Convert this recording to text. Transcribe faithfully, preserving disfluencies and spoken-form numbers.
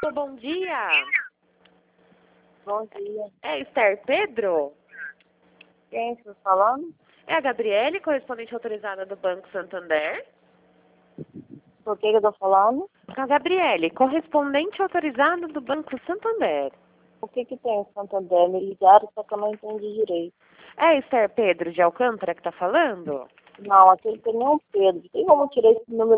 Bom dia. Bom dia. É Esther Pedro? Quem está falando? É a Gabriele, correspondente autorizada do Banco Santander? Por que que eu estou falando? A Gabriele, correspondente autorizada do Banco Santander. O que que tem em Santander? Me ligaram, só que eu não entendi direito. É Esther Pedro de Alcântara que está falando? Não, aquele tem nenhum Pedro. Tem como tirar esse número